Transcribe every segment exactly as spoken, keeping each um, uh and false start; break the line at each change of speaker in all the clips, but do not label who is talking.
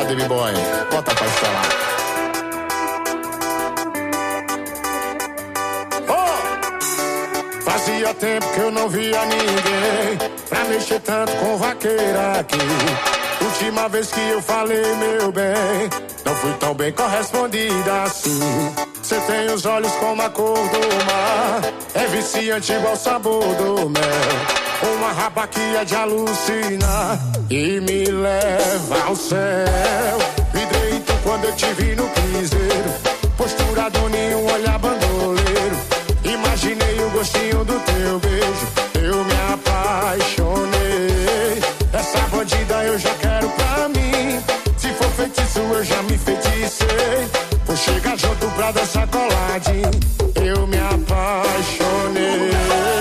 Bora, David Boy, bota pra instalar. Oh! Fazia tempo que eu não via ninguém pra mexer tanto com vaqueira aqui. Última vez que eu falei, meu bem, não fui tão bem correspondida assim. Você tem os olhos como a cor do mar, é viciante igual o sabor do mel. Uma raba que é de alucinar e me leva ao céu. Vidreito quando eu te vi no piseiro, postura do ninho, um olhar bandoleiro. Imaginei o gostinho do teu beijo, eu me apaixonei. Essa bandida eu já quero pra mim, se for feitiço eu já me feiticei. Vou chegar junto pra dançar coladinho, eu me apaixonei.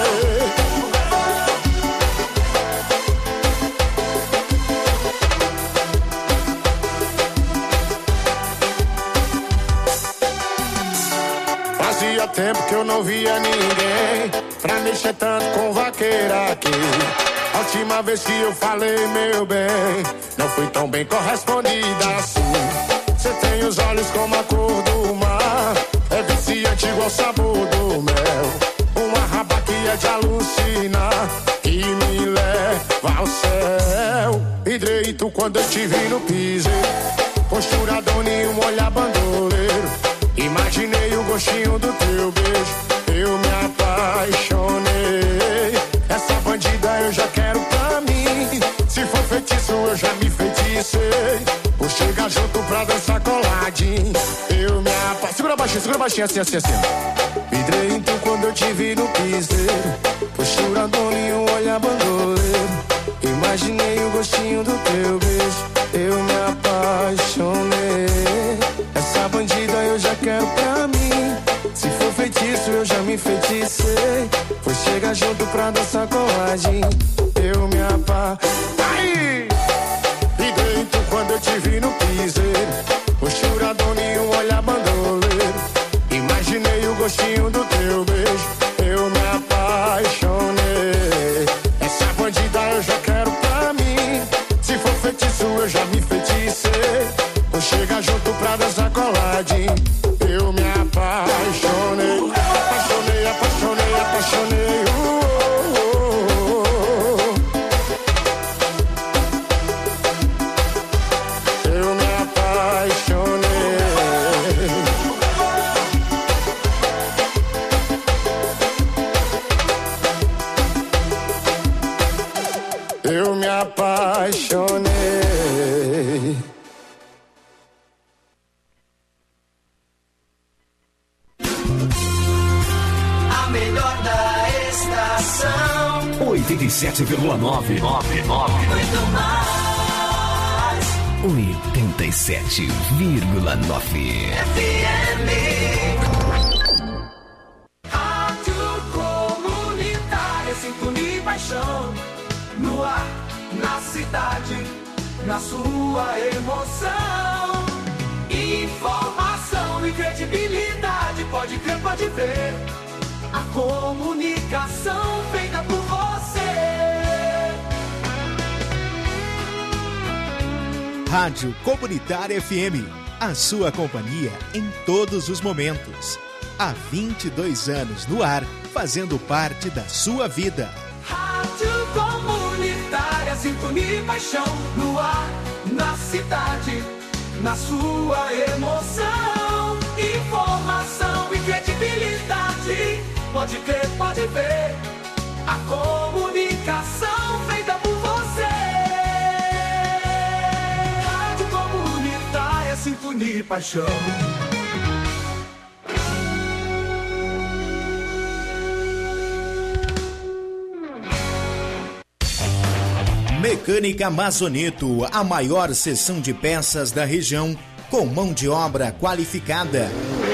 Fazia tempo que eu não via ninguém pra mexer tanto com vaqueira aqui. A última vez que eu falei, meu bem, não fui tão bem correspondida assim. Você tem os olhos como a cor do mar, é viciante igual o sabor do mel. Uma raba que é de alucinar e me leva ao céu. Vidreito quando eu te vi no piseiro, postura do ninho, um olhar bandoleiro. Imaginei o gostinho do teu beijo, eu me apaixonei. Essa bandida eu já quero pra mim, se for feitiço eu já me feiticei. Vou chegar junto pra dançar coladinho, eu me apaixonei. Segura baixinho, segura baixinho, assim, assim, assim. Vidreito quando eu te vi no piseiro, postura do ninho, um olhar bandoleiro. Imaginei o gostinho do teu beijo, eu me apaixonei. Essa bandida eu já quero pra mim, se for feitiço eu já me feiticei. Vou chegar junto pra dançar coladinho, eu me apaixonei. Vidreito quando eu te vi no piseiro, postura do ninho, um olhar bandoleiro. Imaginei o gostinho do teu beijo, eu me apaixonei. Essa bandida eu já quero pra mim, se for feitiço eu já me feiticei. Vou chegar junto pra dançar coladinho, eu me apaixonei. Apaixonei, apaixonei, apaixonei. Uh, uh, uh, uh. Eu me apaixonei. Eu me apaixonei.
oitenta e sete vírgula nove.
Muito mais.
oitenta e sete vírgula nove.
F M. Rádio Comunitária, sintonia e paixão. No ar, na cidade, na sua emoção. Informação e credibilidade, pode crer, pode ver. A comunicação feita por você.
Rádio Comunitária F M, a sua companhia em todos os momentos. Há vinte e dois anos no ar, fazendo parte da sua vida.
Rádio Comunitária, sintonia e paixão. No ar, na cidade, na sua emoção. Informação e credibilidade, pode crer, pode ver. A comunicação feita por você. Rádio Comunitária, sintonia e paixão.
Mecânica Mazoneto, a maior seção de peças da região, com mão de obra qualificada.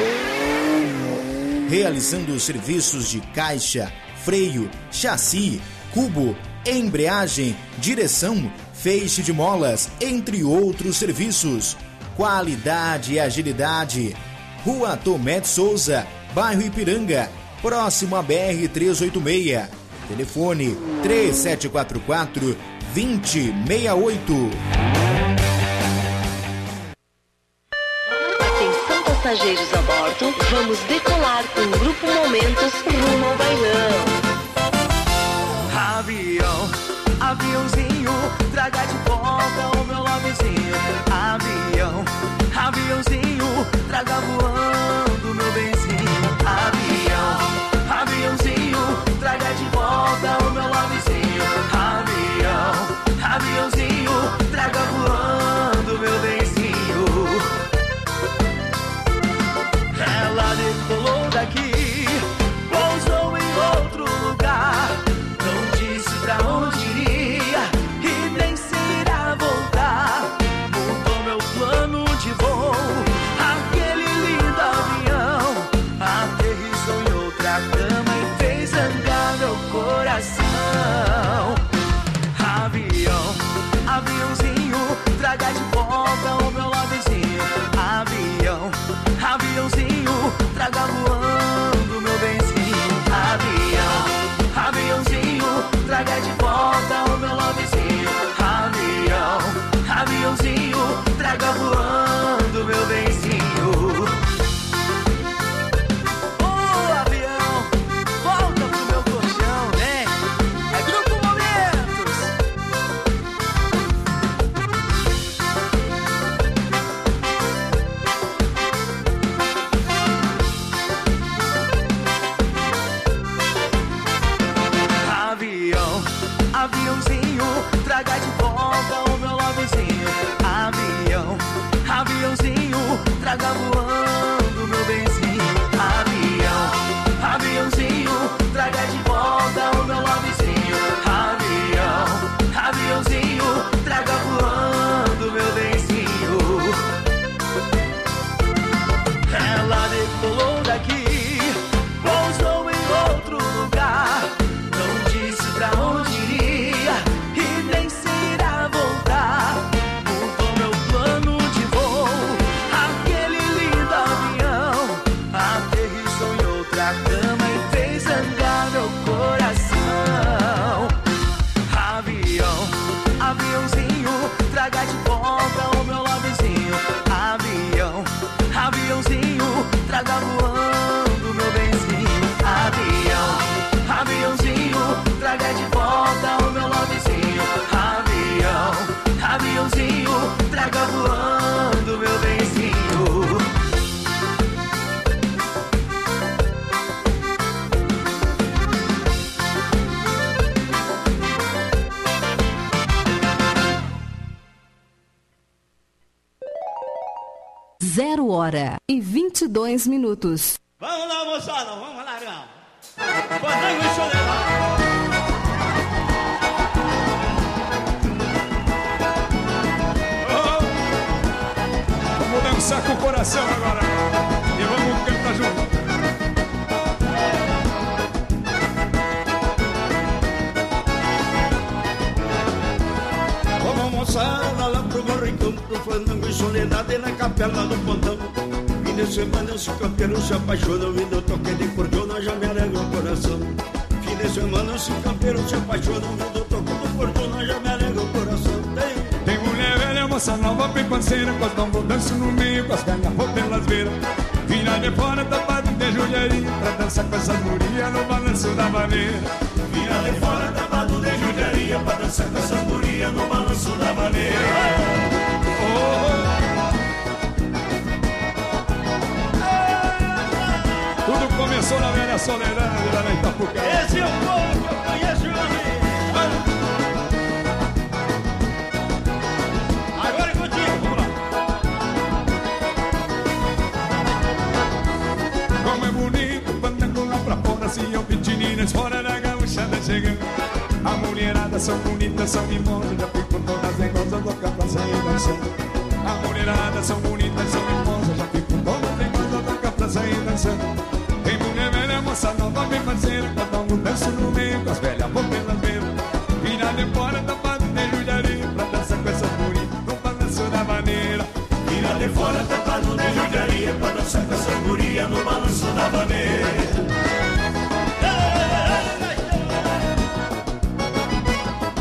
Realizando serviços de caixa, freio, chassi, cubo, embreagem, direção, feixe de molas, entre outros serviços. Qualidade e agilidade. Rua Tomé de Souza, bairro Ipiranga, próximo à B R trezentos e oitenta e seis. Telefone três sete quatro quatro, dois zero seis oito.
passageiros a bordo, vamos decolar com o Grupo Momentos rumo ao bailão.
Avião, aviãozinho, traga de volta o meu lovezinho. Avião, aviãozinho, traga voando meu benzinho. Avião, aviãozinho, traga de volta o meu lovezinho. Avião, aviãozinho, traga voando meu benzinho. Ela decolou daqui, pousou em outro lugar. Não disse pra onde iria e nem se irá voltar. Mudou meu plano de voo, aquele lindo avião aterrissou em outra cama e fez andar meu coração. Avião, aviãozinho, traga de volta o meu lovezinho. Avião, aviãozinho, traga voando meu benzinho. Avião, aviãozinho, traga de volta o meu lovezinho. Avião, aviãozinho, traga voando meu benzinho. Ô avião, volta pro meu colchão, né? É Grupo Momentos. Avião, aviãozinho, traga de volta o meu lovezinho. Avião, aviãozinho, traga voando meu benzinho. Avião, aviãozinho, traga de volta o meu lovezinho. Avião, aviãozinho, traga voando meu benzinho. Ela decolou daqui, pousou em outro lugar. Não disse pra onde iria e nem se irá voltar. Mudou meu plano de voo, aquele lindo avião aterrissou em outra cama e fez andar meu coração. Avião, aviãozinho, traga de volta o meu lovezinho. Avião, aviãozinho, traga voando meu benzinho. Avião, aviãozinho, traga de volta o meu lovezinho. Avião, aviãozinho, traga voando meu benzinho.
Zero hora e vinte e dois minutos.
Vamos lá, moçada, vamos lá, não. Fandango e Soledade.
Oh, vamos dançar com o coração agora e vamos cantar junto.
Vamos moçada lá pro meu rincão, pro Fandango e Soledade na capela do Pontão. Fim de semana esse campeiro se apaixona, me deu toque de cordiona, já me alegra o coração. Fim de semana esse campeiro se apaixona, me deu toque de cordiona, já me alegra o coração. Tem,
Tem mulher velha, moça nova, bem parceira, com as tambor danço no meio, com as garrafas pelas beiras. Vira de fora, tapado de judiaria, pra dançar com essa guria no balanço da maneira.
vira de fora, tapado de judiaria, pra dançar com essa guria no balanço da maneira.
Oh, tudo começou na velha Soledade, lá na Itapuca.
Esse é o povo que eu conheço, meu amigo. Agora é contigo, vamos lá.
Como é bonito, Fandango lá pra fora, se eu vi meninas fora da gauchada chegando. A mulherada são bonitas, são mimosas, já fico todas negosas, louca pra sair dançando. A mulherada são bonitas, são mimosas, já fico todas negosas, louca pra sair dançando. Tem mulher velha, moça nova, bem parceira, cada um dança no meio, com as velhas vão pelas beiras. Vira de fora, tapado de judiaria, pra dançar com essa guria no balanço da maneira.
Vira de fora, tapado de judiaria, pra dançar com essa guria no balanço da maneira.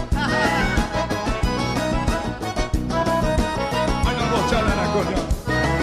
Olha a bochada na cordiona.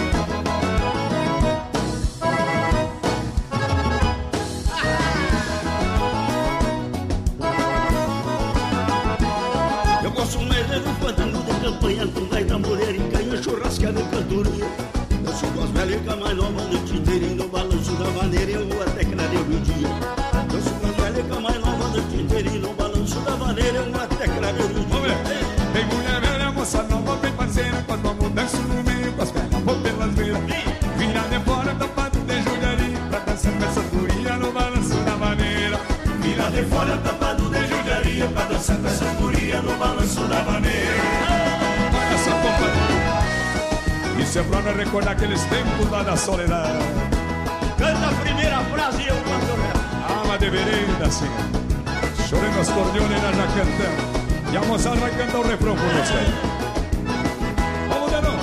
de fora tapado de judiaria pra dançar com essa guria no balanço da vaneira.
Olha só, compadre, isso é pra me recordar aqueles tempos lá da soledade.
Canta a primeira frase e eu canto o resto.
Alma de vereda, sim. Chorando as cordiones nós já cantamos. E a moçada vai cantar o refrão por você. Vamos, Dedão.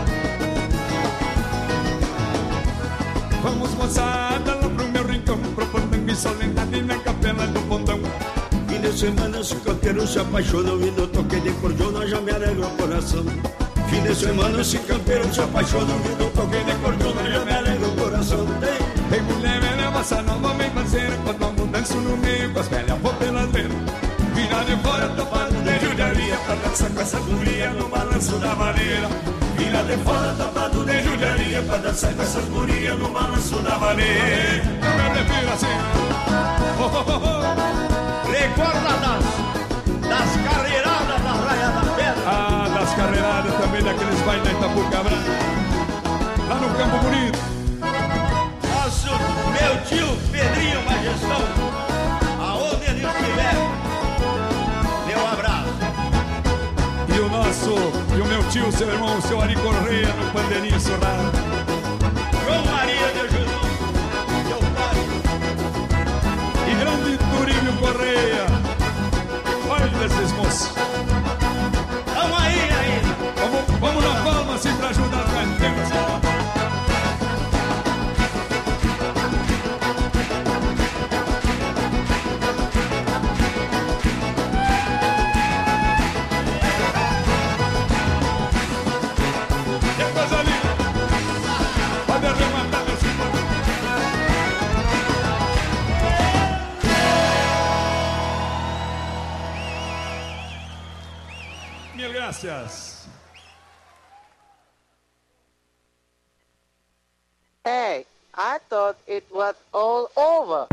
Vamos, moçada, lá pro meu rincão, pro Pantango e soledade na capela do Pontão.
Fim de semana os campeiros se apaixonam e no toque de cordiona já me alegra o coração. Fim de semana os campeiros se apaixonam e no toque de cordiona já me alegra o coração. Tem
Tem mulher velha, moça nova, bem parceira, quando amo danço no meio com as velhas boteladeiras. Vira de fora, tapado de judiaria, pra dançar com essa guria no balanço da vaneira.
Vira de fora tapado de judiaria pra dançar com essas gurias no balanço da vaneira.
Eu me refiro assim. Oh, oh, oh, oh.
recorda das, das carreiradas da Raia da Pedra.
Ah, das carreiradas também, daqueles bailes da Itapucabra. Lá no Campo Bonito.
Nosso meu tio Pedrinho Majestão, aonde ele estiver, meu abraço.
E o nosso, e o meu tio, seu irmão, o seu Ari Correia, no Pandeirinho Surrado.
João Maria de Jesus, meu pai.
E grande Turíbio Correia. Olha esses moços.
Vamos aí, aí.
Vamos, vamos na palma, assim, pra ajudar a cantar. Gracias.
Hey, I thought it was all over.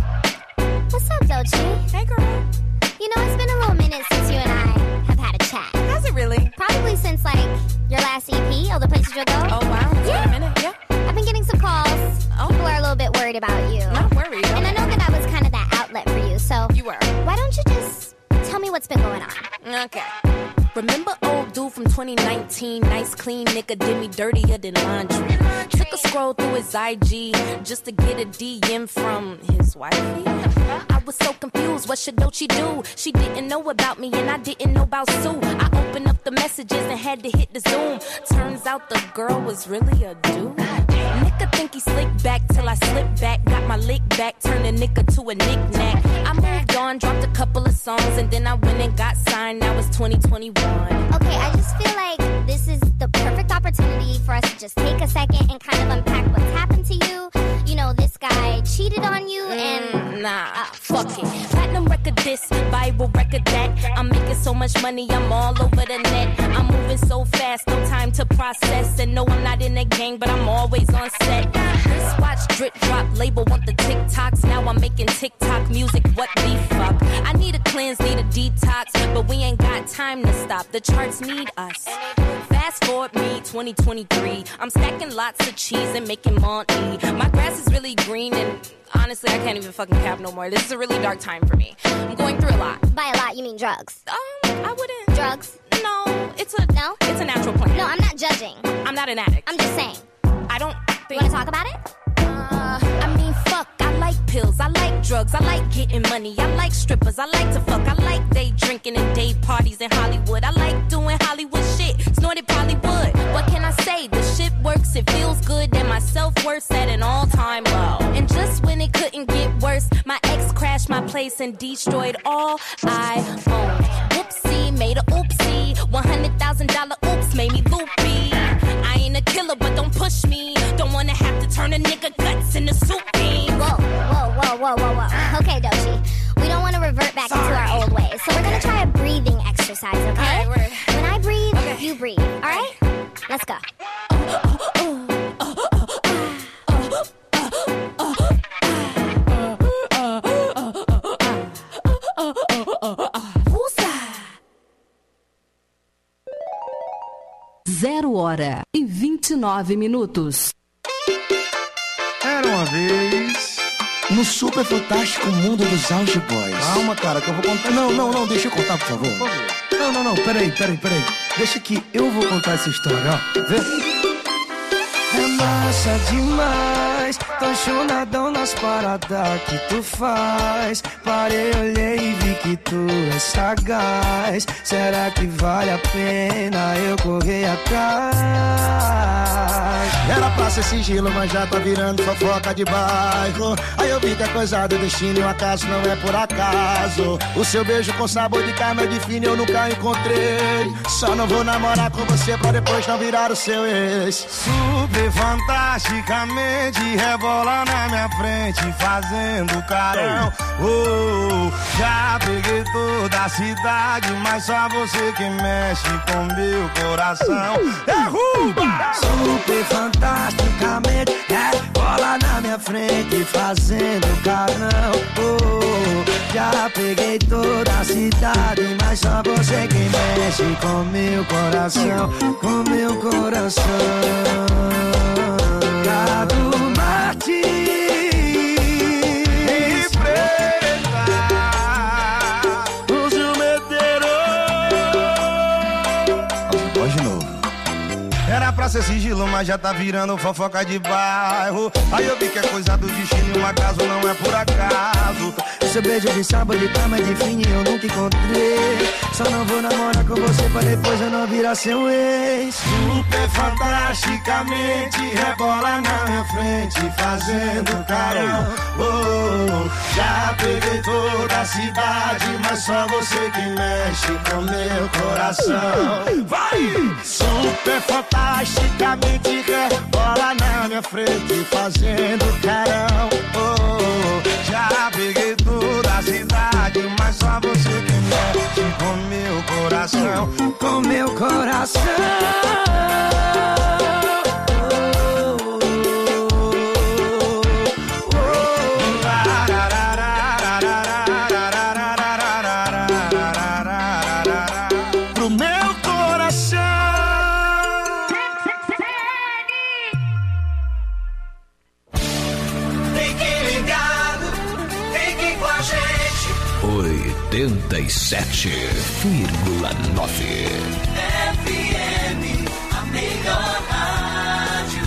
What's up, Doechii? Hey, girl. You know, it's been a little minute since you and I have had a chat. Has it really? Probably since, like, your last E P, All the Places You'll Go. Oh, wow. It's yeah. been a minute, yeah. I've been getting some calls. Oh. People are a little bit worried about you. Not worried. And I know that I was kind of that outlet for you, so... You were. Why don't you just tell me what's been going on?
Okay. Remember old dude from twenty nineteen? Nice clean nigga did me dirtier than laundry. Took a scroll through his I G just to get a D M from his wifey. I was so confused, what should Doechii do? She didn't know about me and I didn't know about Sue. I opened up the messages and had to hit the zoom. Turns out the girl was really a dude. Nigga think he slick back till I slip back. Got my lick back, turned a nigga to a knick-knack. I moved on, dropped a couple of songs, and then I went and got signed. Now it's twenty twenty-one.
Okay, I just feel like this is the perfect opportunity for us to just take a second and kind of unpack what's happened to you. You know, this guy cheated on you and...
Mm, nah, uh, fuck it. Platinum record this, viral record that. I'm making so much money, I'm all over the net. I'm moving so fast, no time to process. And no, I'm not in the gang, but I'm always on set. Wristwatch, drip drop, label want the TikToks. Now I'm making TikTok music, what the fuck? I need a cleanse, need a detox, but we ain't got time to stop. The charts need us. Fast forward me, twenty twenty-three. I'm stacking lots of cheese and making money. My grass is really green and honestly, I can't even fucking cap no more. This is a really dark time for me. I'm going through a lot.
By a lot, you mean drugs?
Um, I wouldn't.
Drugs?
No, it's a
no.
It's a natural plant.
No, I'm not judging.
I'm not an addict.
I'm just saying.
I don't think.
You want to talk about it?
Uh, I mean, fuck. I like pills. I like drugs. I like getting money. I like strippers. I like to fuck. I like day drinking and day parties in Hollywood. I like doing Hollywood shit. Snorted Bollywood. What can I say? The shit works. It feels good. And my self-worth's at an all-time low. And just when it couldn't get worse, my ex crashed my place and destroyed all I owned. Whoopsie, made a oopsie. one hundred thousand dollars oops made me loopy. I ain't a killer, but don't push me. Don't wanna have to turn a nigga guts into soup beans.
Whoa, whoa, whoa, whoa, whoa, whoa. Okay, Doechii. We don't want to revert back Sorry. into our old ways. So we're gonna try a breathing exercise, okay?
All right,
when I breathe,
okay.
you breathe. All right? Let's go.
Zero hora e vinte e nove minutos.
Era uma vez no super fantástico mundo dos Auge Boys.
Calma, cara, que eu vou contar. Não, não, não, deixa eu contar, por favor. Por favor.
Não, não, não, peraí, peraí, peraí. Deixa que eu vou contar essa história, ó. Vê? É massa demais, tô chonadão nas paradas que tu faz. Parei, olhei e vi que tu é sagaz. Será que vale a pena eu correr atrás?
Era pra ser sigilo, mas já tá virando fofoca de bairro. Aí eu vi que é coisa do destino e o acaso não é por acaso. O seu beijo com sabor de carne de fino eu nunca encontrei. Só não vou namorar com você pra depois não virar o seu ex.
Super fantasticamente rebola na minha frente fazendo carão. Oh, já peguei toda a cidade, mas só você que mexe com meu coração. Derruba!
Super fantasticamente rebola na minha frente fazendo carão. Oh, já peguei toda a cidade, mas só você que mexe com meu coração, com meu coração. Gado Martins
e preta, o ciumeteiro.
Hoje de novo.
Era pra ser sigilo, mas já tá virando fofoca de bairro. Aí eu vi que é coisa do destino e um acaso não é por acaso.
Seu beijo de sábado de cama de fim eu nunca encontrei. Só não vou namorar com você pra depois eu não virar seu ex.
Super fantasticamente rebola na minha frente fazendo carão. Oh, já peguei toda a cidade, mas só você que mexe com meu coração. Vai! Super fantasticamente rebola na minha frente fazendo carão. Oh, já peguei toda a cidade, mas só você que mexe com meu coração,
com meu coração.
Pro meu coração.
Fique ligado, fique com a gente.
oitenta e sete vírgula nove.
F M, a melhor rádio.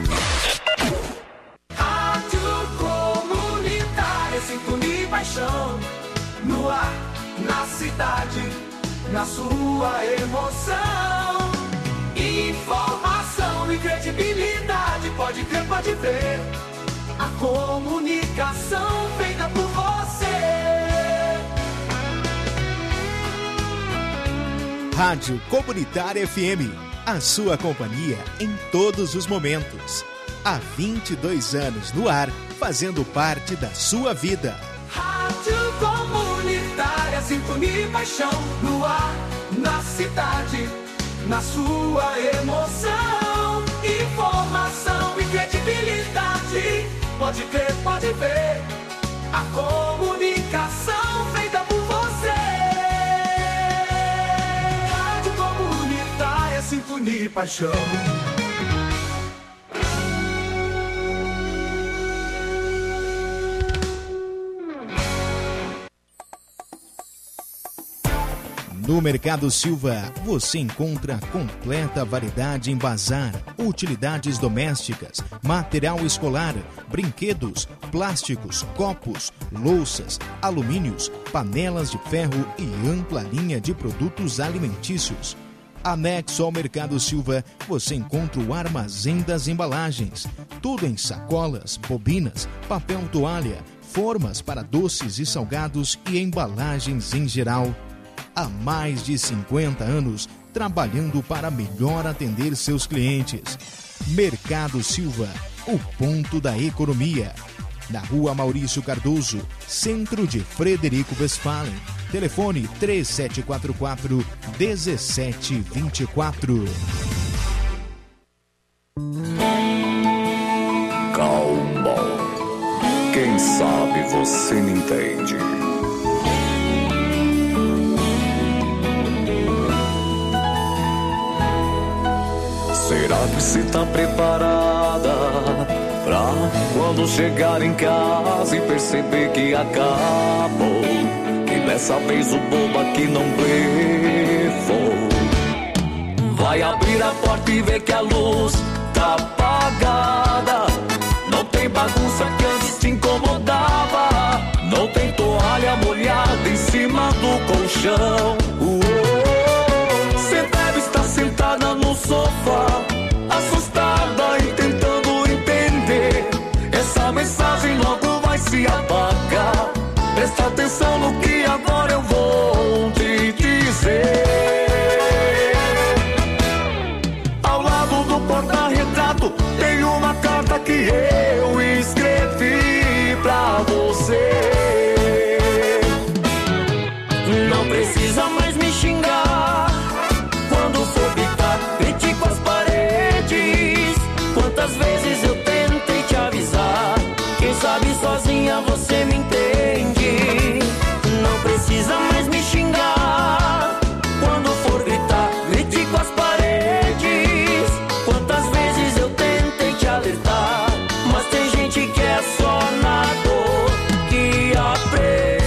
Rádio comunitária, sintonia e paixão. No ar, na cidade, na sua emoção. Informação e credibilidade, pode crer, pode ver. A comunicação feita por você.
Rádio Comunitária F M, a sua companhia em todos os momentos. Há vinte e dois anos no ar, fazendo parte da sua vida.
Rádio Comunitária, sintonia e paixão. No ar, na cidade, na sua emoção. Informação e credibilidade, pode crer, pode ver. A comunicação feita por você. Rádio Comunitária, sintonia e paixão.
No Mercado Silva, você encontra completa variedade em bazar, utilidades domésticas, material escolar, brinquedos, plásticos, copos, louças, alumínios, panelas de ferro e ampla linha de produtos alimentícios. Anexo ao Mercado Silva, você encontra o armazém das embalagens. Tudo em sacolas, bobinas, papel toalha, formas para doces e salgados e embalagens em geral. Há mais de cinquenta anos, trabalhando para melhor atender seus clientes. Mercado Silva, o ponto da economia. Na Rua Maurício Cardoso, centro de Frederico Westphalen. Telefone três sete quatro quatro, um sete dois quatro.
Calma, quem sabe você me entende. Será que você tá preparada Pra quando chegar em casa e perceber que acabou, que dessa vez o bobo aqui não blefou. Vai abrir a porta e ver que a luz tá apagada. Não tem bagunça que antes te incomodava. Não tem toalha molhada em cima do colchão. Você deve estar sentada no sofá, assustada e tentando entender. Essa mensagem logo vai se apagar. Presta atenção no que agora eu vou te dizer. Ao lado do porta-retrato tem uma carta que eu escrevi pra você. Não precisa mais me xingar. Quando for gritar, grite com as paredes. Quantas vezes eu tentei te avisar. Quem sabe sozinha você me entende. Não precisa mais me xingar. Quando for gritar, grite com as paredes. Quantas vezes eu tentei te alertar. Mas tem gente que é só na dor que aprende.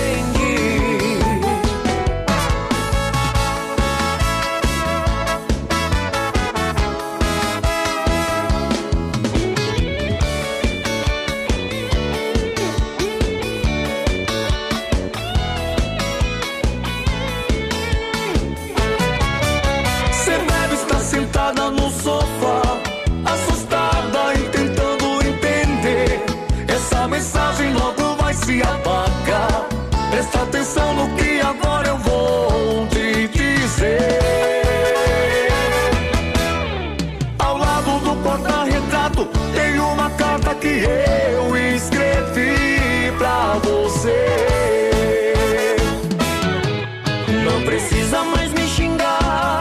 Sentada no sofá, assustada e tentando entender. Essa mensagem logo vai se apagar. Presta atenção no que agora eu vou te dizer. Ao lado do porta-retrato tem uma carta que eu escrevi pra você. Não precisa mais me xingar.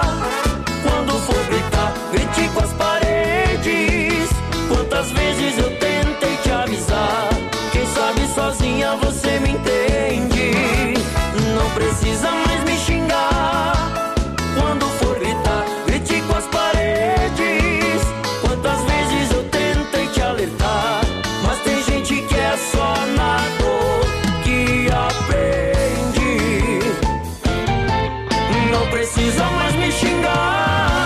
Grite com as paredes. Quantas vezes eu tentei te avisar. Quem sabe sozinha você me entende. Não precisa mais me xingar. Quando for gritar, grite com as paredes. Quantas vezes eu tentei te alertar. Mas tem gente que é só na dor que aprende. Não precisa mais me xingar.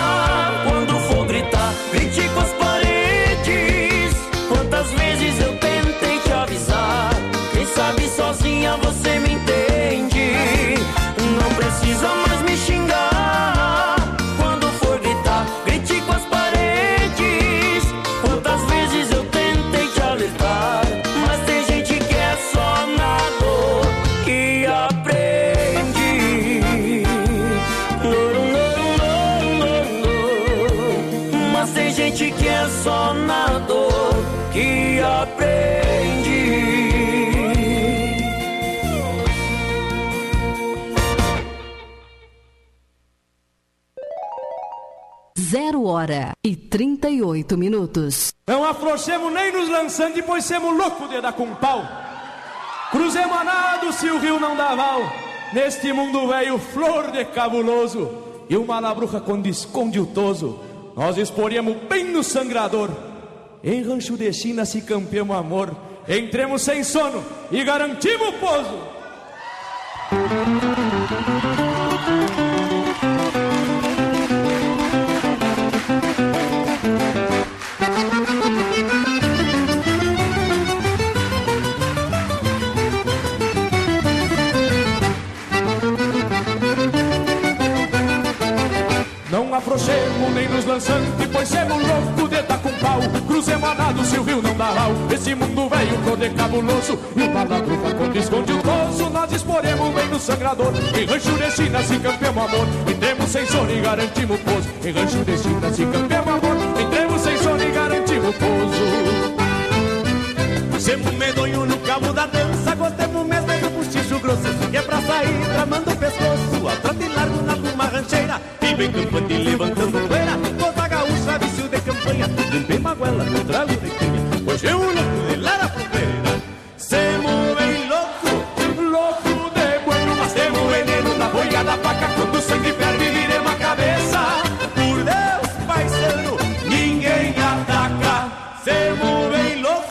Grite com as paredes. Quantas vezes eu tentei te avisar. Quem sabe sozinha você me entende. Não precisa mais me xingar. Quando for gritar, grite com as paredes. Quantas vezes eu tentei te alertar. Mas tem gente que é só na dor que aprende. Mas tem gente que é só na dor que aprende.
Zero hora e trinta e oito minutos.
Não afrouxemos nem nos lançando, pois semos loucos de dar com pau. Cruzemos a nado se o rio não dá val. Neste mundo velho, flor de cabuloso. E uma labruca quando esconde o toso. Nós exporíamos bem no sangrador. Em rancho de China se campeamos amor. Entremos sem sono e garantimos o pouso. Não afrouxemos nem nos lançantes, pois semos loucos de dar com pau. Cruzemos a nado se o rio não dá mal. Esse mundo velho todo é cabuloso. E o paladrufa quando esconde o toso. Nós exporemos bem no sangrador. Em rancho de China se campeamos amor. Entremos sem sono e garantimos o pouso. Em rancho de China se campeamos amor. Entremos sem sono e garantimos o pouso.
Semos medonho no cabo da dança. Gostemos mesmo do buchicho grosso. Que é pra sair tramando o pescoço. A trote largo na pluma rancheira. E bem campante levantando poeira. Toda gaúcha, vício de campanha. Limpei maguela no trago de canha. Hoje é um louco de Lara Fronteira. Semos bem louco, louco de bueno. Mas temos veneno na boia da faca. Quando o sangue ferve viremos a cabeça. Por Deus, paisano, ninguém ataca. Semos bem louco.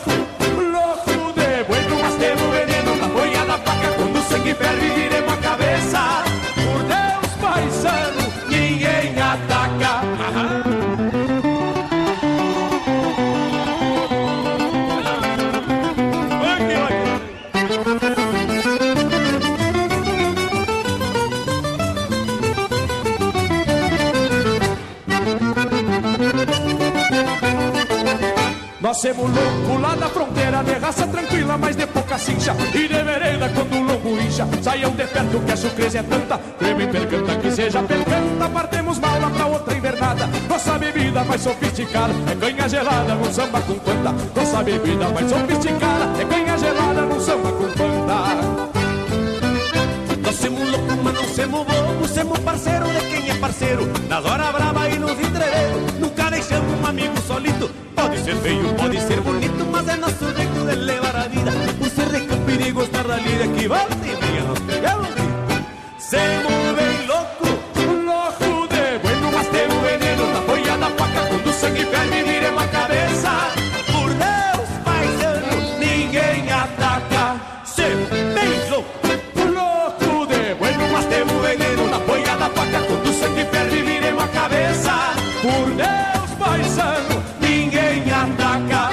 Nós semos louco lá da fronteira, de raça tranquila, mas de pouca cincha. E de vereda quando o lombo incha, saiam de perto que a surpresa é tanta. Creme percanta que seja percanta, partemos mal lá pra outra invernada. Nossa bebida mais sofisticada é canha gelada num samba com panta. Nossa bebida mais sofisticada é canha gelada num samba com panta.
Nós semos louco, mas não semos bobo, semos parceiro de quem é parceiro. Nas horas brava e nos entreveiros, nunca deixamos um amigo solito. Pode ser feio, pode ser bonito, mas é nosso jeito de levar a vida. Por ser de campo e gostar da lida, que volta e meia nós pegamos um grito. Semos bem louco, louco de bueno, mas temos veneno na boia da faca. Quando o sangue ferve, viremos a cabeça. Por Deus, paisano, ninguém ataca. Semos bem louco, louco de bueno, mas temos veneno na boia da faca. Quando o sangue ferve, viremos a cabeça. Por Deus, paisano, ninguém ataca.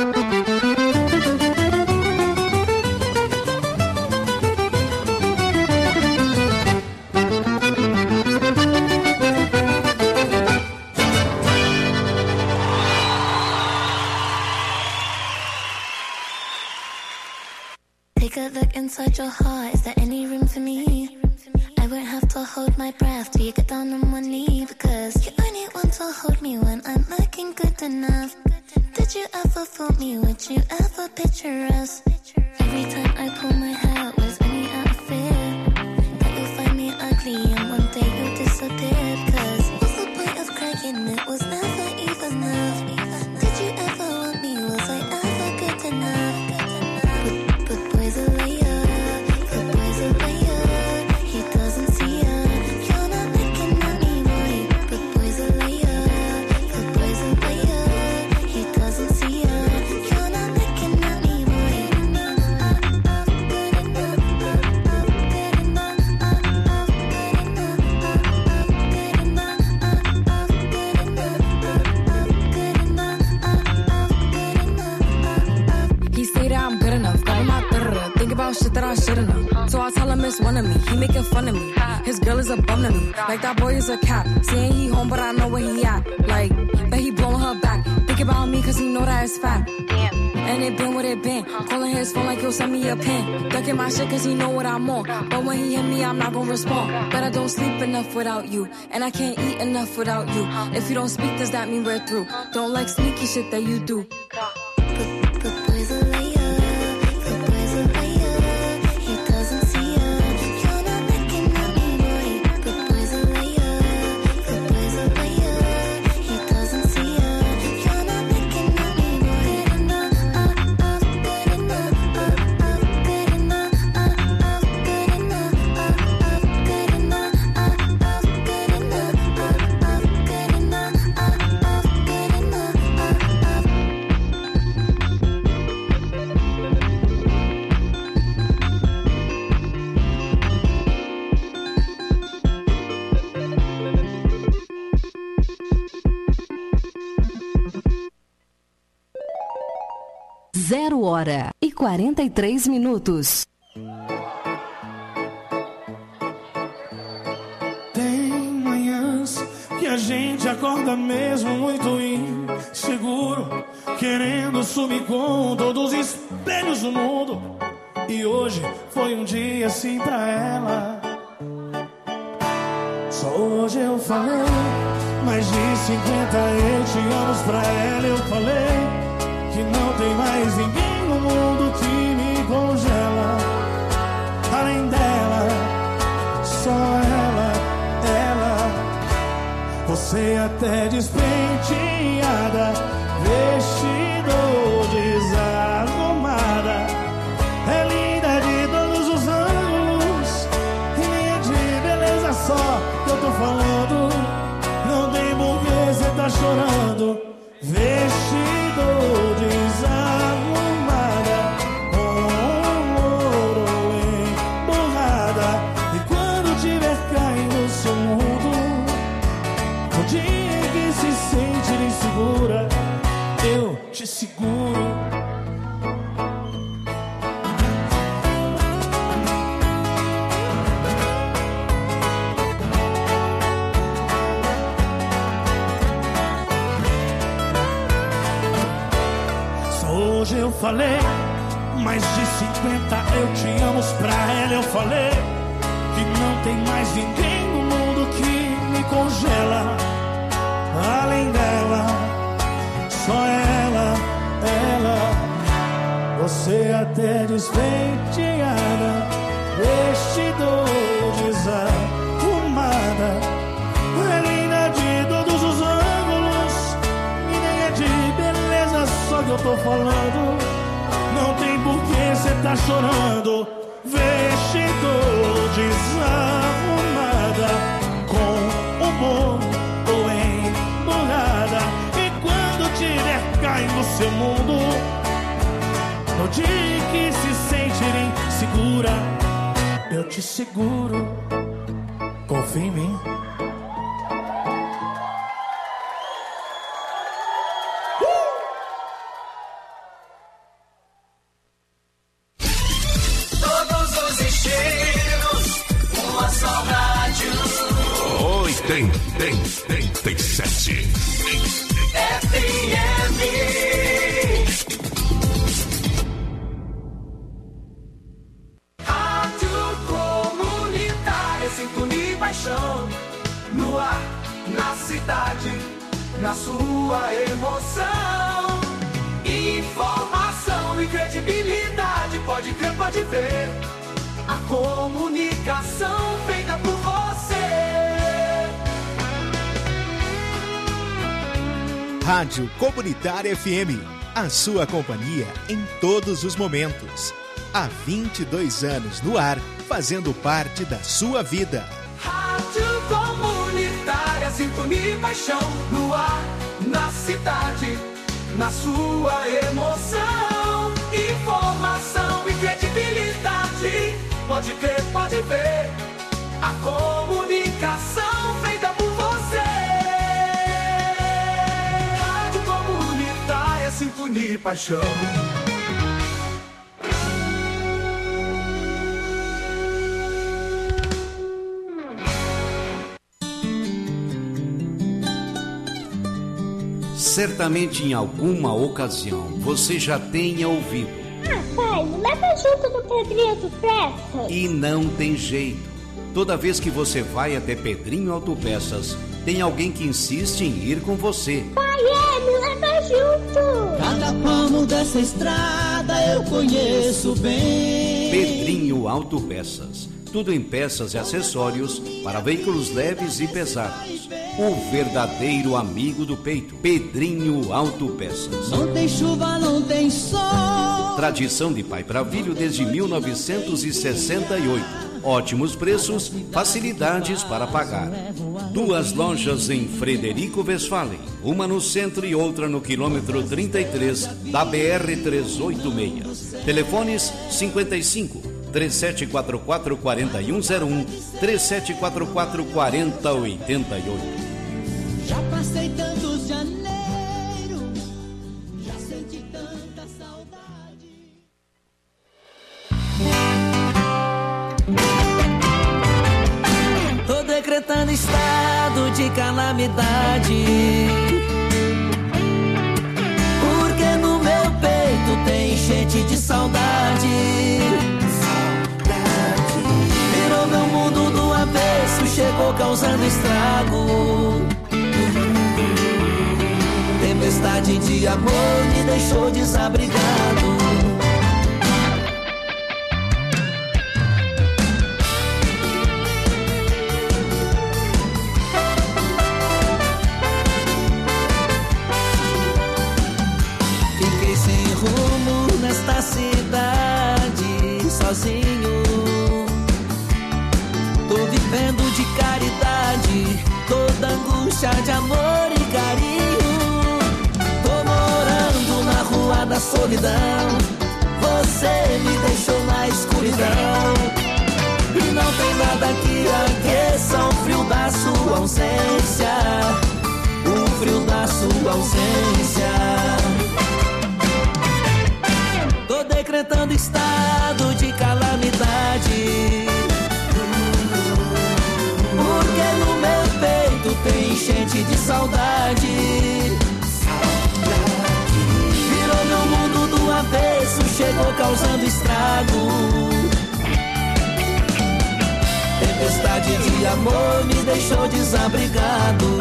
Take a look inside your heart, is there any room for me? I won't have to hold my breath till you get down on one knee. Because you only want to hold me when I'm looking good enough. Did you ever fool me, would you ever picture us? Every time I pull my hair out, was only out of fear that you'll find me ugly and one day you'll disappear. Because what's the point of crying, it was never even enough. Did you ever want me, was I ever good enough? But, but boys are liar, but boys are liar. He doesn't see her, you're not looking at me, boy. But boys are liar, but boys are liar. He doesn't see her, you're not looking at me, boy.
He say that I'm good enough, got him out there. Think about shit that I should've known. So I tell him it's one of me. He making fun of me. His girl is a bum to me. Like that boy is a cat. Saying he home, but I know where he at. Like, bet he blowing her back. Think about me, cause he know that it's fat. And it been what it been. Calling his phone like he'll send me a pin. Ducking my shit cause he know what I'm on. But when he hit me, I'm not gonna respond. But I don't sleep enough without you. And I can't eat enough without you. If you don't speak, does that mean we're through? Don't like sneaky shit that you do.
But boys are liar, but boys are liar. He doesn't see her, you're not looking at me, boy. But boys are liar, but boys are liar. He doesn't see her, you're not looking at me, boy. Good enough, up, up, good enough, up, up, good enough, up, up, good enough, up, up, good enough, up, up, good enough, up, up, good enough, up, up, good enough, up, up.
Zero hora e quarenta e três minutos.
Tem manhãs que a gente acorda mesmo muito inseguro, querendo sumir com todos os espelhos do mundo. E hoje foi um dia assim pra ela. Só hoje eu falei, mais de cinquenta eu te amo pra ela. Eu falei que não tem mais ninguém no mundo que me congela. Além dela, só ela, ela. Você até despenteada, vestido desarrumada. É linda de todos os ângulos, e nem é de beleza só que eu tô falando. Não tem por que cê tá chorando. Vestido desarrumada, com ouro emburrada. E quando tiver caindo no seu mundo, o dia em que se sente insegura, eu te seguro.
hoje eu falei, mais de cinquenta eu tínhamos pra ela. Eu falei que não tem mais ninguém no mundo que me congela. Além dela, só ela, ela. Você até despenteada, vestidor desarrumada, é linda de todos os ângulos, e nem é de beleza só que eu tô falando. Não tem por que cê tá chorando. Vestidor desarrumada, com humor ou emburrada, e quando tiver caindo no seu mundo, no dia que se sentirem segura, eu te seguro. Confia em mim.
Todos os estilos, uma só rádio.
oitenta e sete
F M. No ar, na cidade, na sua emoção, informação e credibilidade. Pode crer, pode ver, a comunicação feita por você.
Rádio Comunitária F M, a sua companhia em todos os momentos. Há vinte e dois anos no ar, fazendo parte da sua vida.
Rádio Comunitária, sintonia e paixão. No ar, na cidade, na sua emoção. Informação e credibilidade. Pode crer, pode ver, a comunicação feita por você. Rádio Comunitária, sintonia e paixão.
Certamente em alguma ocasião você já tenha ouvido.
Ah, pai, me leva junto no Pedrinho Autopeças.
E não tem jeito. Toda vez que você vai até Pedrinho Autopeças, tem alguém que insiste em ir com você.
Pai, é, me leva junto.
Cada palmo dessa estrada eu conheço bem.
Pedrinho Autopeças. Tudo em peças e acessórios para veículos leves e pesados. O verdadeiro amigo do peito. Pedrinho Autopeças.
Não tem chuva, não tem sol.
Tradição de pai para filho desde mil novecentos e sessenta e oito. Ótimos preços, facilidades para pagar. Duas lojas em Frederico Westphalen. Uma no centro e outra no quilômetro trinta e três da B R trezentos e oitenta e seis. Telefones cinquenta e cinco, três sete quatro quatro, quatro um zero um, três sete quatro quatro, quatro zero oito oito.
Já passei tantos janeiros, já senti tanta saudade. Tô decretando estado de calamidade, porque no meu peito tem enchente de saudade. Virou meu mundo do avesso, chegou causando estrago. Tempestade de amor me deixou desabrigado. Fiquei sem rumo nesta cidade, sozinho. Tô vivendo de caridade, toda angústia de amor e carinho. Rua da solidão, você me deixou na escuridão. E não tem nada que aqueça o frio da sua ausência, o frio da sua ausência. Tô decretando estado de calamidade, porque no meu peito tem enchente de saudade. Meu mundo do Tempestade de amor me deixou desabrigado.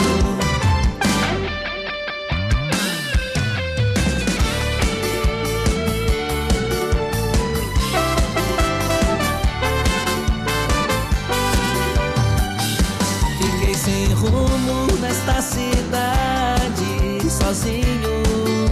Fiquei sem rumo nesta cidade, sozinho.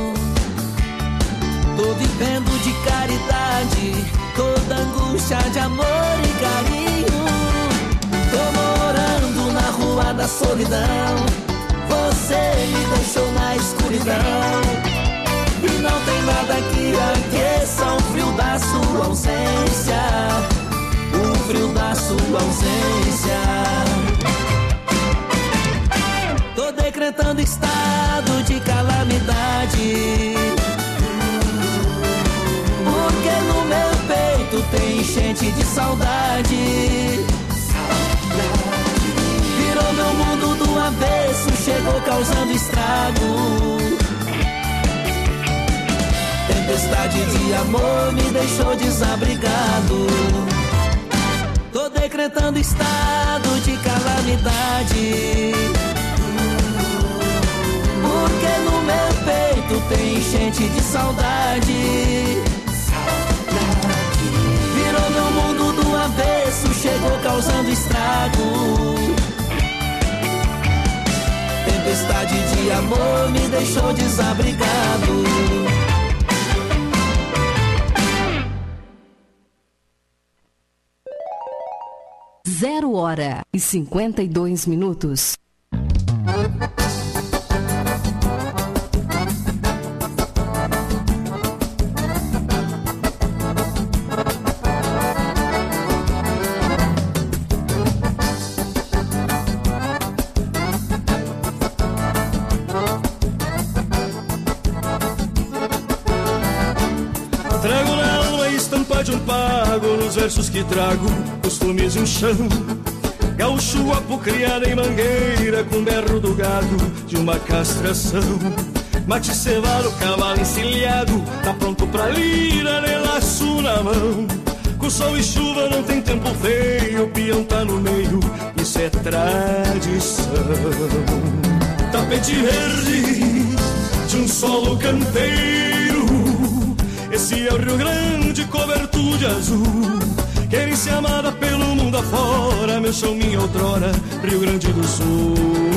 Tô vivendo de caridade, toda angústia de amor e carinho. Tô morando na rua da solidão, você me deixou na escuridão. E não tem nada que aqueça o frio da sua ausência, o frio da sua ausência. Tô decretando estado de calamidade, porque no meu peito tem enchente de saudade. Virou meu mundo do avesso, chegou causando estrago. Tempestade de amor me deixou desabrigado. Tô decretando estado de calamidade, porque no meu peito tem enchente de saudade. Virou meu mundo do avesso, chegou causando estrago. Tempestade de amor me deixou desabrigado.
Zero hora e cinquenta e dois minutos.
Trago na alma a estampa de um pago, nos versos que trago costumes de um chão. Gaúcho guapo criado em mangueira, com berro do gado de uma castração. Mate cevado, cavalo encilhado, tá pronto pra lira, de laço na mão. Com sol e chuva não tem tempo feio, o peão tá no meio, isso é tradição. Tapete verde de um solo campeiro, esse é o Rio Grande coberto de azul. Querem-se amada pelo mundo afora, meu chão, minha outrora, Rio Grande do Sul.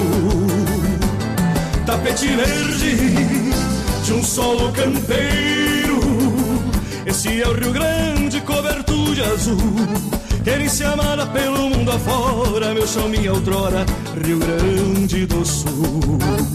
Tapete verde de um solo campeiro, esse é o Rio Grande coberto de azul. Querem-se amada pelo mundo afora, meu chão, minha outrora, Rio Grande do Sul.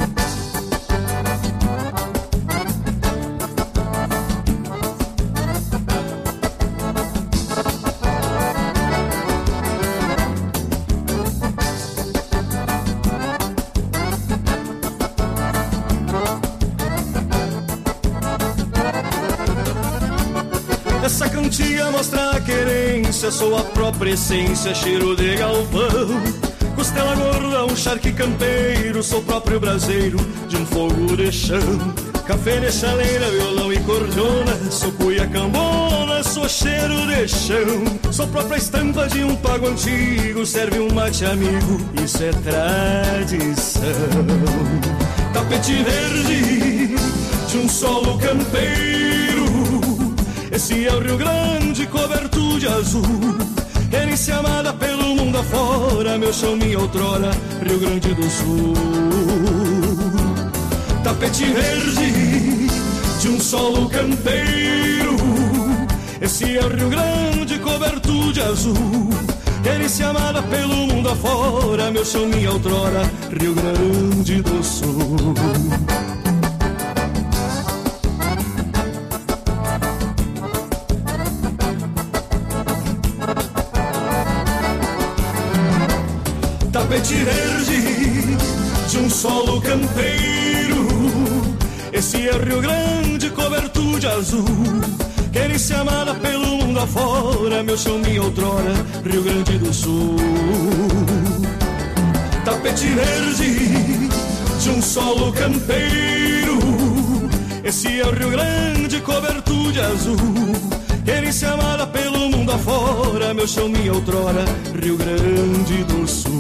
Essa cantiga mostra a querência, sou a própria essência, cheiro de galpão. Costela gorda, um charque campeiro, sou próprio braseiro de um fogo de chão. Café de chaleira, violão e cordiona, sou cuia cambona, sou cheiro de chão. Sou própria estampa de um pago antigo, serve um mate amigo, isso é tradição. Tapete verde de um solo campeiro, esse é o Rio Grande coberto de azul. Querem-se amada pelo mundo afora, meu chão, minha outrora, Rio Grande do Sul. Tapete verde de um solo campeiro, esse é o Rio Grande coberto de azul. Querem-se amada pelo mundo afora, meu chão, minha outrora, Rio Grande do Sul. Tapete verde de um solo campeiro, esse é o Rio Grande coberto de azul. Querem-se amada pelo mundo afora, meu chão, minha outrora, Rio Grande do Sul. Tapete verde de um solo campeiro, esse é o Rio Grande coberto de azul. Querem-se amada pelo mundo afora,
Era meu chão, minha outrora, Rio Grande do Sul.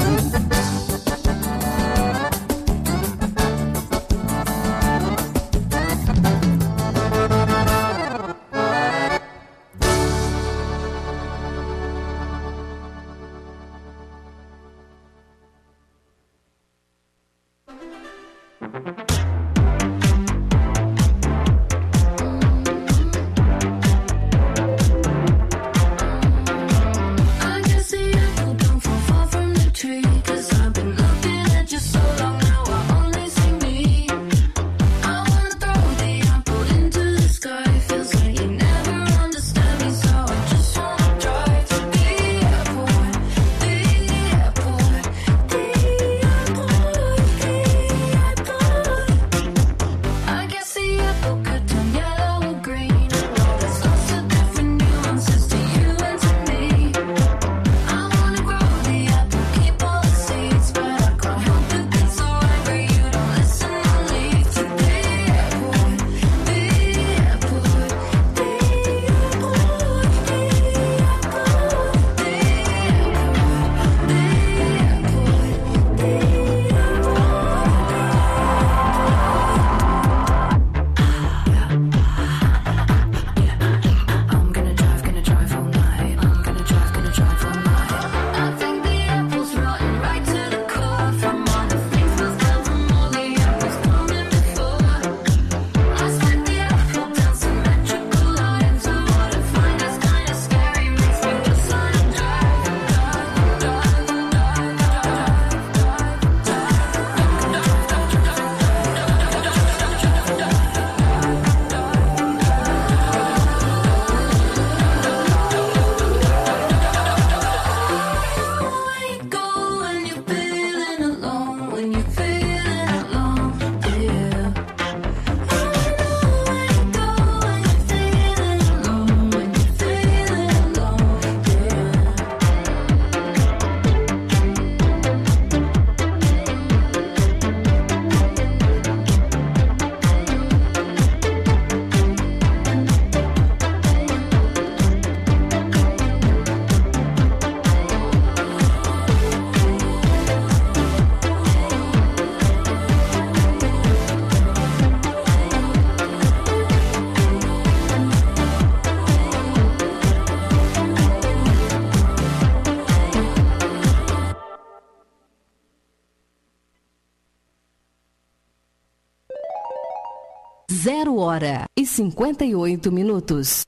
Zero hora e cinquenta e oito minutos.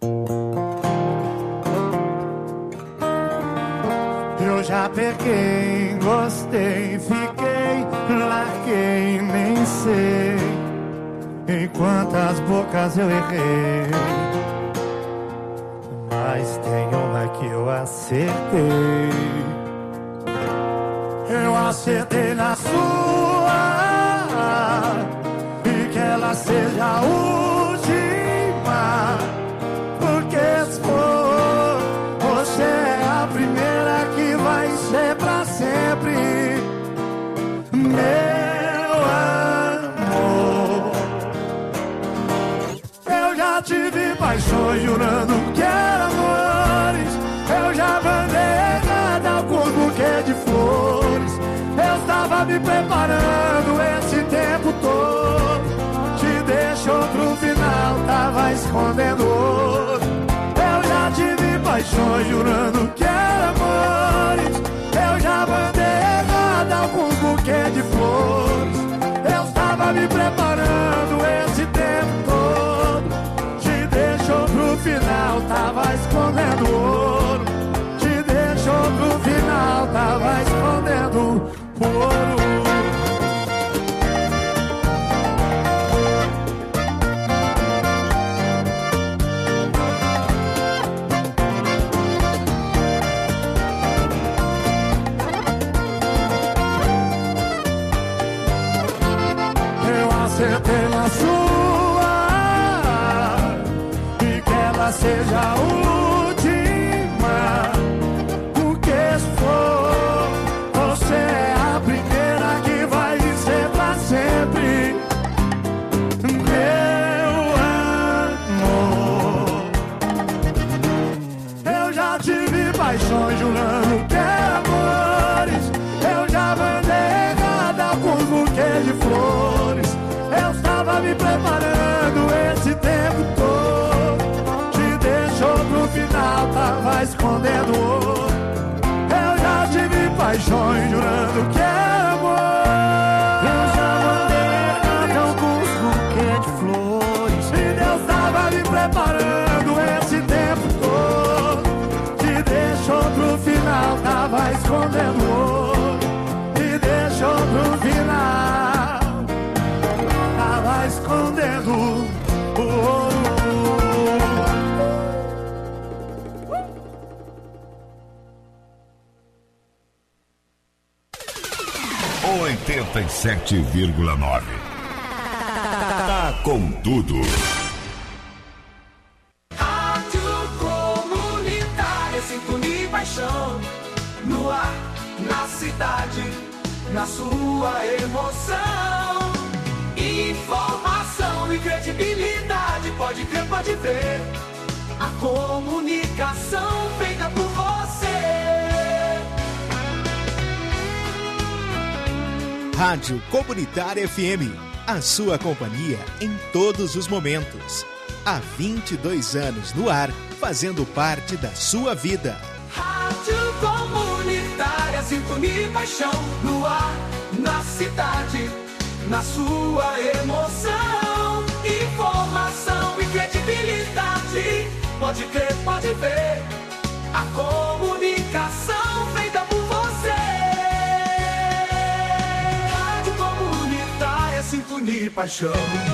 Eu já peguei, gostei, fiquei, larguei, nem sei em quantas bocas eu errei, mas tem uma que eu acertei. Eu acertei na sua, e que ela seja a última, porque se for, você é a primeira que vai ser pra sempre, meu amor. Eu já tive paixões jurando que eram amores, eu já mandei errado alguns buquês de flores, eu estava me preparando esse tempo todo, te deixou pro final, tava escondendo outro. Eu já tive paixões jurando que eram amores, eu já mandei errado alguns buquês de flores, eu estava me preparando esse tempo todo, te deixou pro final, tava escondendo ouro, te deixou pro final, tava escondendo ouro. Acertei na sua, e que ela seja a última, porque se for, você é a primeira que vai ser pra sempre, meu amor. Eu já te tá escondendo. Oh,
oitenta e sete vírgula nove. Tá com tudo.
Rádio Comunitária, sintonia e paixão. No ar, na cidade, na sua emoção. Informação e credibilidade, pode crer, pode ver. A comunicação feita por você.
Rádio Comunitária F M, a sua companhia em todos os momentos. Há vinte e dois anos no ar, fazendo parte da sua vida.
Rádio Comunitária, sintonia e paixão. No ar, na cidade, na sua emoção. Informação e credibilidade, pode crer, pode ver. A comunicação feita por você. Rádio Comunitária, sintonia e paixão.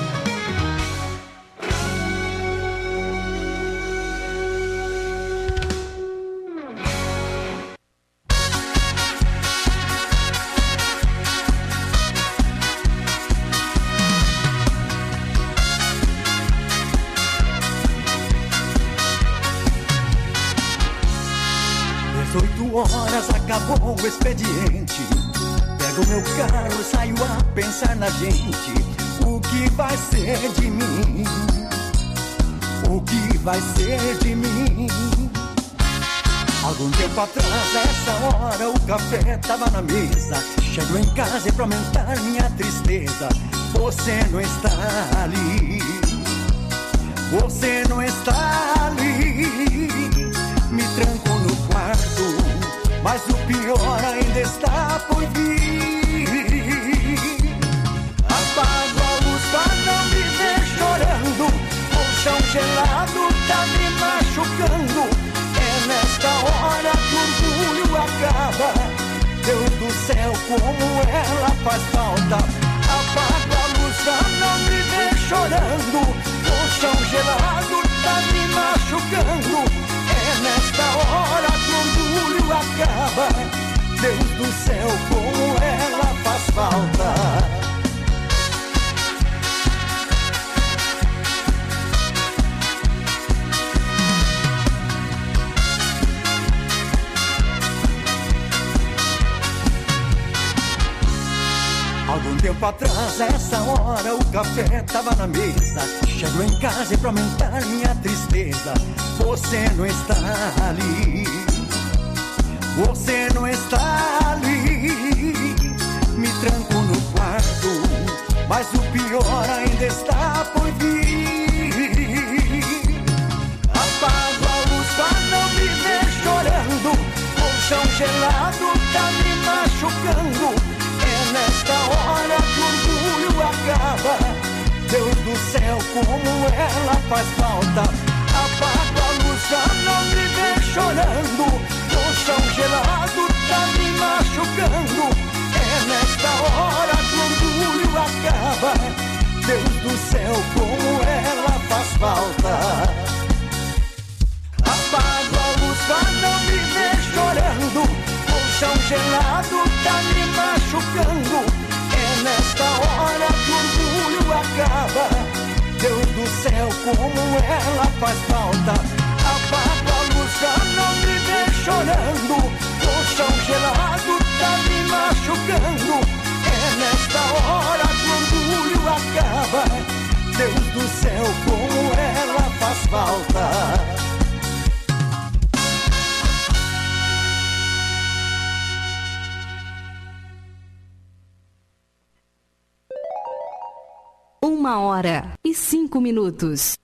Horas acabou o expediente. Pego meu carro e saio a pensar na gente. O que vai ser de mim? O que vai ser de mim? Algum tempo atrás, a essa hora, o café tava na mesa. Chego em casa e pra aumentar minha tristeza, você não está ali. Você não está ali. Me tranco no quarto, mas o pior ainda está por vir. Apago a luz pra não me ver chorando. O chão gelado tá me machucando. É nesta hora que o orgulho acaba. Deus do céu, como ela faz falta. Apago a luz pra não me ver chorando. O chão gelado tá me machucando. É nesta hora que o orgulho acaba. Deus do céu, como ela faz falta. Algum tempo atrás, a essa hora, o café tava na mesa. Chego em casa e pra aumentar minha tristeza, você não está ali. Você não está ali. Me tranco no quarto, mas o pior ainda está por vir. Apago a luz pra não me ver chorando. O chão gelado tá me machucando. É nesta hora que o orgulho acaba. Deus do céu, como ela faz falta. Apago a luz pra não me ver chorando. O chão gelado tá me machucando. É nesta hora que o orgulho acaba. Deus do céu, como ela faz falta. Apago a luz pra não me ver chorando. O chão gelado tá me machucando. É nesta hora que o orgulho acaba. Deus do céu, como ela faz falta. Apago a luz pra não me ver chorando. O chão gelado tá me machucando. É nesta hora que o orgulho acaba. Deus do céu, como ela faz falta.
Uma hora e cinco minutos.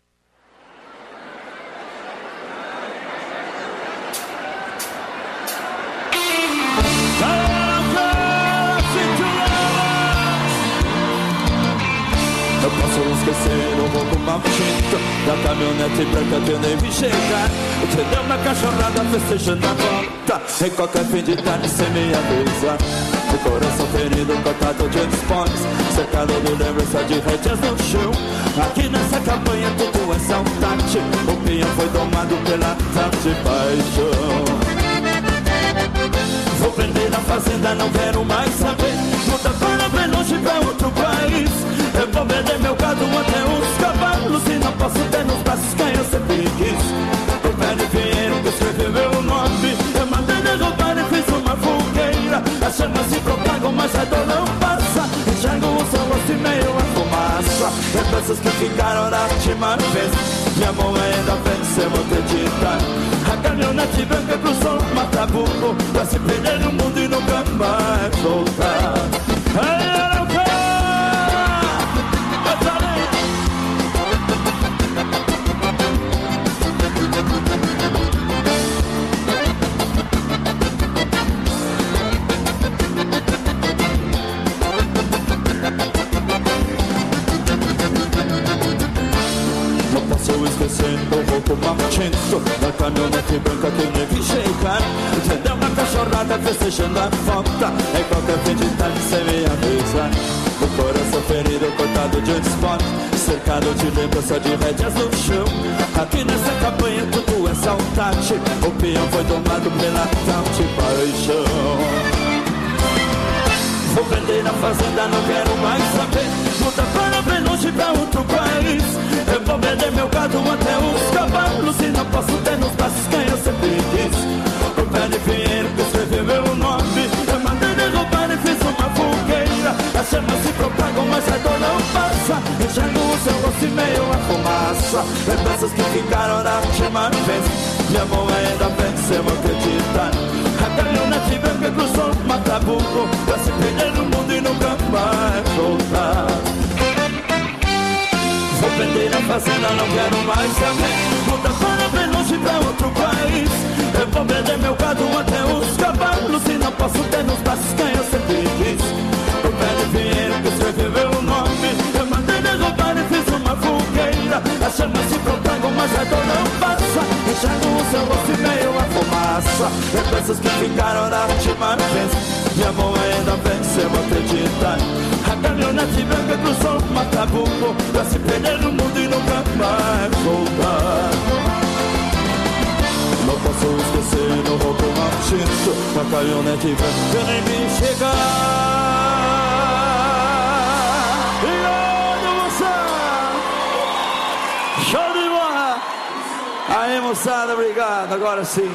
Eu posso esquecer o roubo maldito da caminhonete branca que eu nem vi chegar. O tendão na cachorrada festejando a bola.
volta. Em qualquer fim de tarde cê me avisa. O coração ferido, cortado de esportes, cercado de lembrança de rédeas no chão. Aqui nessa campanha tudo é saudade. O pinhão foi domado pela tarde paixão. Vou prender na fazenda, não quero mais saber. Muda para bem longe pra outro país. Eu vou vender meu gado até os cavalos. E não posso ter nos braços quem eu sempre quis. O pé de Pinheiro que escreveu meu nome. Eu mandei derrubar e fiz uma fogueira. As chamas se propagam, mas a dor não passa. Enxergo o seu rosto e meio a fumaça. Lembranças que ficaram da última vez. Minha mão ainda vence, eu vou acreditar. A caminhonete branca cruzou o Matabuco pra se perder no mundo e nunca mais voltar. Ai, o rouco martento da caminhonete branca que nem vi chegar. Entendeu uma cachorrada festejando a falta. Em qualquer fim de tarde sem me avisar. O coração ferido, cortado de um esporte, cercado de lembrança de rédeas no chão. Aqui nessa campanha tudo é saudade. O peão foi domado pela tal de paixão. Vou vender na fazenda, não quero mais saber. Muda para bem longe pra outro país. Eu vou vender meu gado até os cavalos. E não posso ter nos braços quem eu sempre quis. O pé de Pinheiro que escreveu meu nome. Eu mandei derrubar e fiz uma fogueira. As chamas se propagam, mas a dor não passa. Enxergo o seu rosto e meio a fumaça. Lembranças que ficaram da última vez. Minha mão ainda vence, eu vou acreditar. A caminhonete branca cruzou o Matabuco pra se perder no mundo e nunca mais voltar. Vou vender a fazenda, não quero mais saber. Muda para bem longe pra outro país. Eu vou vender meu gado até os cavalos. E não posso ter nos braços quem eu sempre quis. O pé de Pinheiro que escreveu meu nome. Eu mandei derrubar e fiz uma fogueira. As chamas se propagam, mas a dor não passa. Enxergo o seu rosto e meio a fumaça. Lembranças que ficaram da última vez. Minha mão ainda vence, eu vou acreditar. A caminhonete branca cruzou o Matabuco pra se perder no mundo e nunca mais voltar. Não posso esquecer no rouco martento da caminhonete branca que nem me chegar. E olha, moçada! Show de bola! Aí, moçada, obrigado. Agora sim.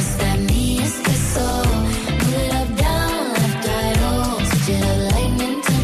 Lightning to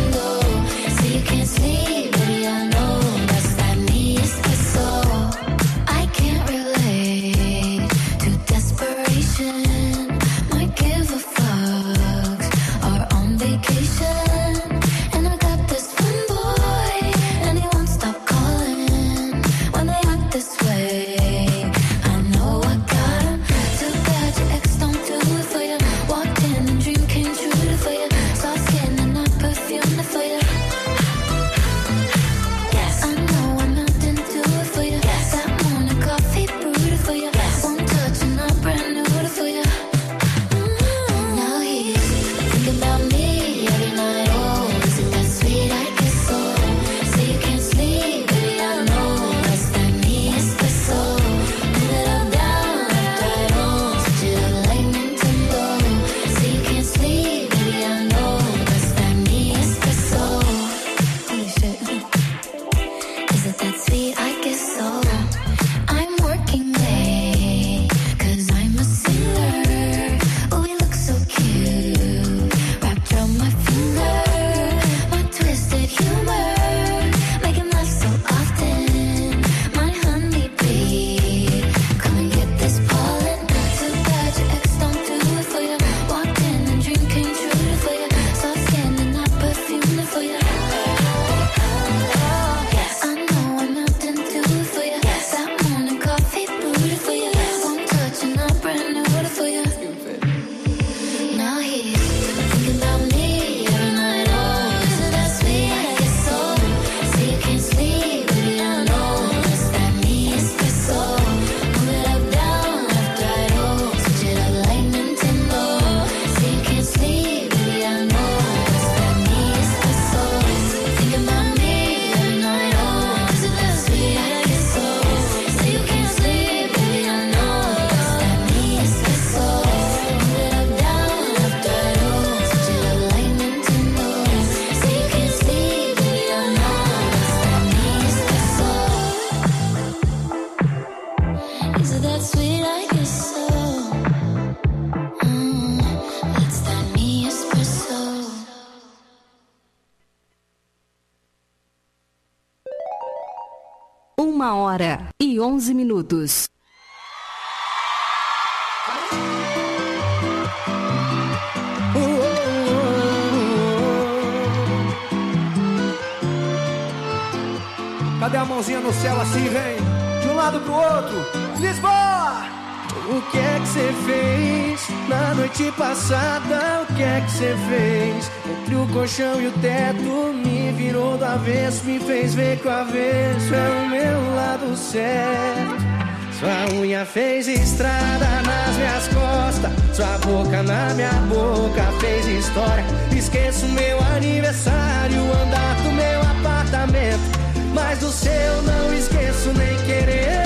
hora e onze minutos.
Cadê a mãozinha no céu assim, vem? De um lado pro outro, Lisboa!
O que é que você fez na noite passada? O que é que você fez? Entre o colchão e o teto, me virou do avesso, me fez ver que o avesso é o meu lado certo. Sua unha fez estrada nas minhas costas, sua boca na minha boca fez história. Esqueço meu aniversário, andar do meu apartamento, mas do seu não esqueço nem querer.